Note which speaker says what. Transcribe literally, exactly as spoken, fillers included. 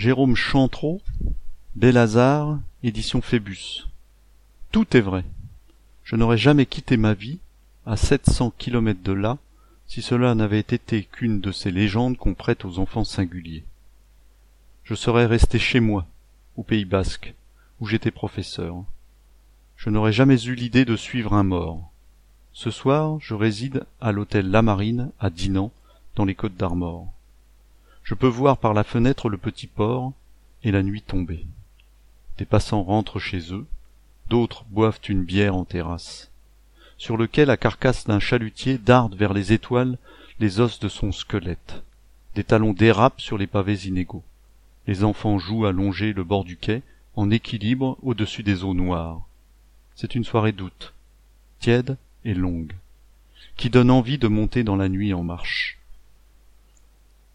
Speaker 1: Jérôme Chantreau, Bel-Hazard, édition Phébus. Tout est vrai. Je n'aurais jamais quitté ma vie, à sept cents kilomètres de là, si cela n'avait été qu'une de ces légendes qu'on prête aux enfants singuliers. Je serais resté chez moi, au Pays Basque, où j'étais professeur. Je n'aurais jamais eu l'idée de suivre un mort. Ce soir, je réside à l'hôtel La Marine, à Dinan, dans les Côtes d'Armor. Je peux voir par la fenêtre le petit port et la nuit tombée. Des passants rentrent chez eux, d'autres boivent une bière en terrasse, sur lequel la carcasse d'un chalutier darde vers les étoiles les os de son squelette. Des talons dérapent sur les pavés inégaux. Les enfants jouent à longer le bord du quai, en équilibre au-dessus des eaux noires. C'est une soirée d'août, tiède et longue, qui donne envie de monter dans la nuit en marche.